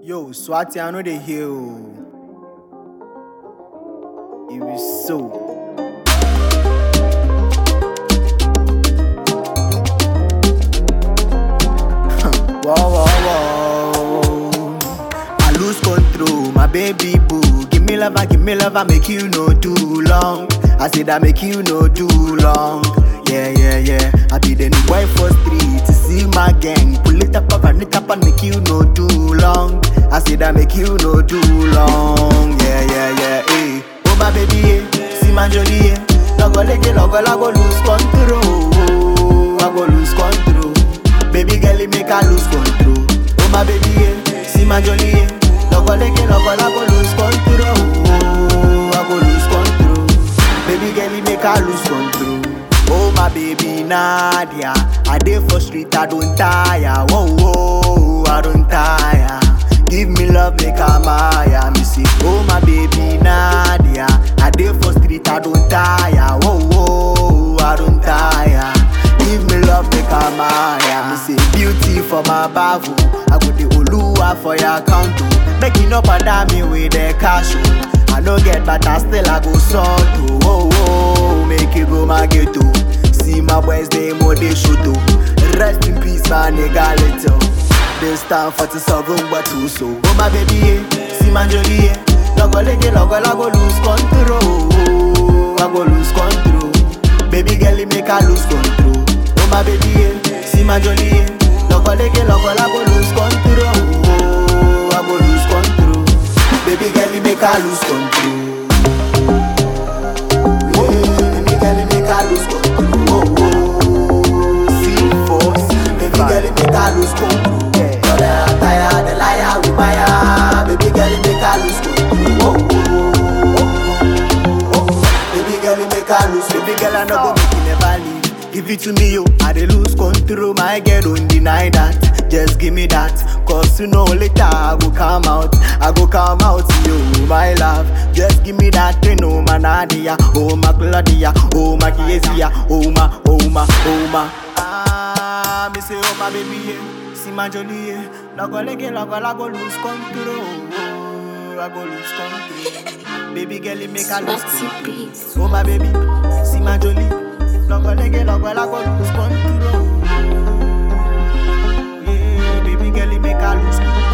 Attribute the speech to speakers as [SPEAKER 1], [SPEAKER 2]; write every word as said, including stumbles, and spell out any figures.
[SPEAKER 1] Yo, Swati, I know they hear you. It was so. Wow, wow, wow. I lose control, my baby boo. Give me love, give me love, I make you no too long. I said I make you no too long. Yeah, yeah, yeah. I be the new boy for street to see my gang. Pull it up, up and it up and make you no too long. I said I make you no too long. Yeah, yeah, yeah. Hey, oh my baby, eh. See my jolly, eh. Logo lege, logo, logo, lose control. I go lose control. Baby girl, it make I lose control. Oh my baby, eh. See my jolly, eh. Logo lege, logo, logo, lose control. I go lose control. Baby girl, it make I lose control. Oh my baby Nadia, I dey for street, I don't tire. Whoa, whoa, I don't tire. Give me love, make I maya. Me say, oh my baby Nadia, I dey for street, I don't tire. Whoa, whoa, I don't tire. Give me love, make I maya. Me say, beauty for my bavu, I go the Oluwa for your account. Making up and down me with the cash. I no get but I still I go sort to. Oh, oh, make you go my ghetto. See my boys, they more they shoot to. Rest in peace, my nigga, little. This time forty-seven but two so. Oh my baby, eh. See my jolly, eh. Logo lege, logo, logo, lose control. I go lose control. Baby girl, it make I lose control. Oh my baby, eh. See my jolly, eh. Logo lege, logo, logo, lose control. I go lose control. Baby girl, it make I lose control. Yeah, baby girl, it make I lose control. Oh, oh. C four, C baby girl, it make I lose control. Yeah, you're the tire, the liar with my eye. Baby girl, it make I lose control. Oh, oh, oh, oh. Baby girl, it make I lose. Baby girl, I know go make you never leave. Give it to me, yo. I dey lose control, my girl, don't deny that. Just give me that, cause you know later I go come out. I go come out, yo, my love. Just give me that, you know, my Nadia. Oh, my Claudia, oh, my Kezia. Oh, my, oh, my, oh, my. Ah, me say, oh, my baby, yeah. See my jolly, yeah. Logo lege, logo, logo, lose control. Oh, I go lose control. Baby girl, it make I lose control. Oh, my baby, see my jolly. Logo lege, logo, logo, lose control. Yeah, baby girl, it make I lose control.